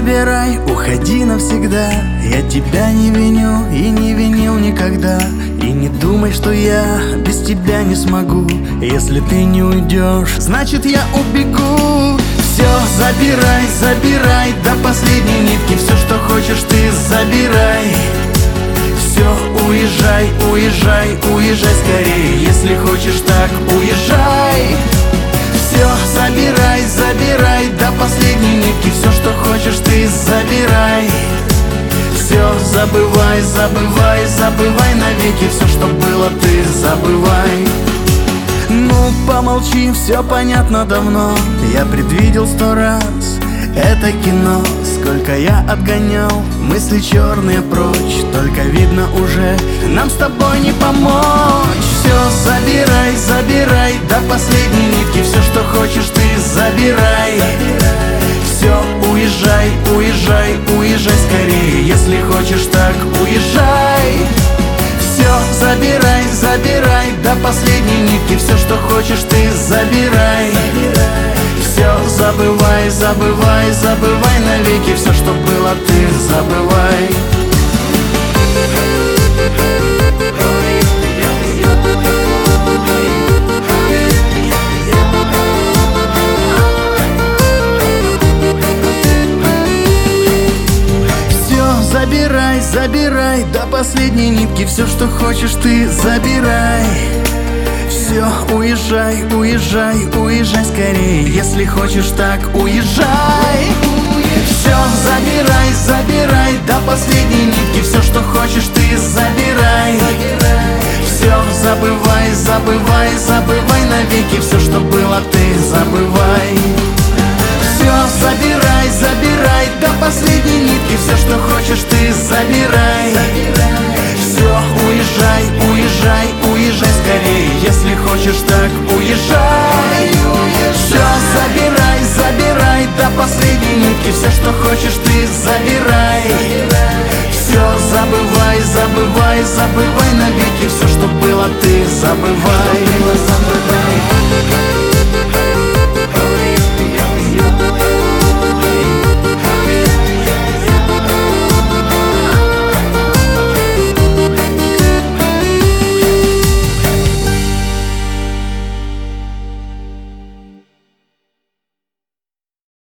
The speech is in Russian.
забирай, уходи навсегда. Я тебя не виню и не винил никогда. И не думай, что я без тебя не смогу. Если ты не уйдешь, значит я убегу. Все забирай, забирай до последней нитки. Все, что хочешь, ты забирай. Все, уезжай, уезжай, уезжай скорее. Если хочешь так, уезжай. Все, забирай, забирай до последней нитки. Все, что хочешь, ты забирай. Все, забывай, забывай, забывай навеки. Все, что было, ты забывай. Ну, помолчи, все понятно давно. Я предвидел 100 раз это кино. Сколько я отгонял мысли черные прочь. Только видно уже, нам с тобой не помочь. Все, забирай, забирай до последней нитки. Все, что хочешь, ты забирай. Все, уезжай, уезжай, уезжай скорее. Если хочешь так, уезжай. Все, забирай, забирай до последней нитки. Все, что хочешь, ты забирай. Все, забывай, забывай, забывай навеки. Все, что было, ты забывай. Забирай, забирай до последней нитки. Все, что хочешь, ты забирай. Все, уезжай, уезжай, уезжай скорее. Если хочешь так, уезжай. Все, забирай, забирай до последней нитки. Все, что хочешь, ты забирай. Все, забывай, забывай, забывай навеки. Все, что было, ты забывай. Все, забирай, забирай до последней нитки. Все, что хочешь, ты забирай. Все, уезжай, уезжай, уезжай скорее. Если хочешь так, уезжай. Все, забирай, забирай до последней нитки. Все, что хочешь, ты забирай. Все, забывай, забывай, забывай навеки. Все, что было, ты забывай.